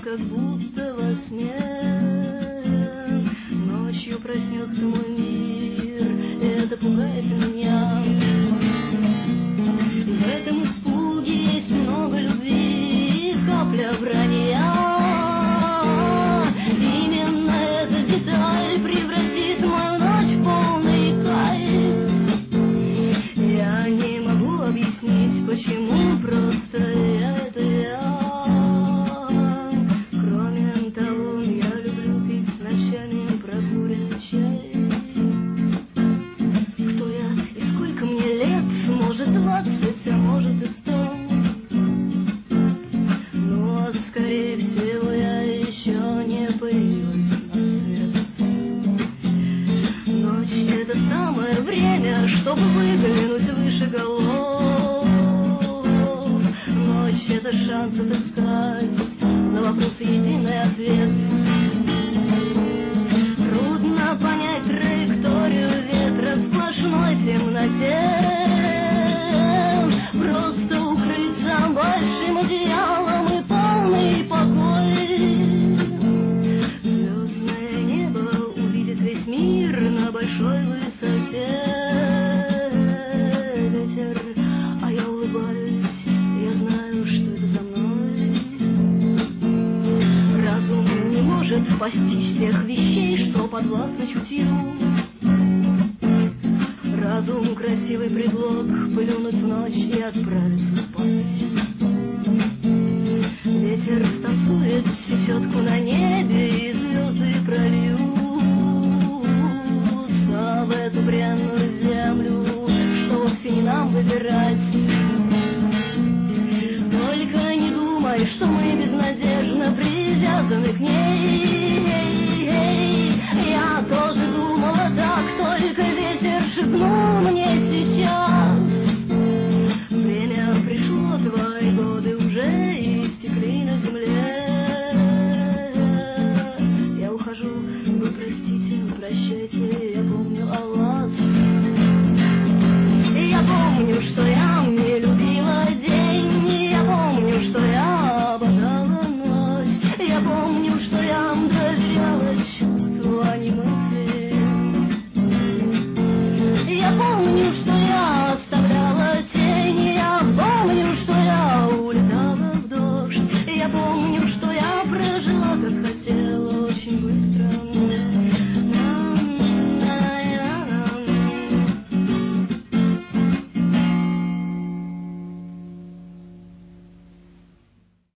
как будто во сне. Ночью проснется мой мир, и это пугает меня. И в этом испуге есть много любви и капля вранья. Именно эта деталь превратит мою ночь в полный кайф. Я не могу объяснить, почему, просто это я. Кроме того, я люблю пить с ночами прокуренный чай. Кто я и сколько мне лет? Может 20, а может и 100. Но скорее всего я еще не появилась на свет. Ночь — это самое время, чтобы выглянуть выше голов. Ночь — это шанс отыскать на вопросы единый ответ. Трудно понять траекторию ветра в сплошной темноте. Просто укрыться большим одеялом и полный покой. Звездное небо увидит весь мир на большой высоте. Ветер, а я улыбаюсь, я знаю, что это за мной. Разум не может постичь всех вещей, что подвластны чутью. Разум — красивый предлог плюнуть в ночь и отправиться спать. Ветер станцует щечетку на небе, и звезды прольются в эту бренную землю, что вовсе не нам выбирать. Только не думай, что мы безнадежно привязаны к ней. Я тоже думала так, только ветер шепнул мне сейчас. Время пришло, твои годы уже истекли на земле. Я ухожу, вы простите, прощайте, я помню о вас. Я помню, что я не любила день. Я помню, что я обожала ночь. Я помню, что я доверяла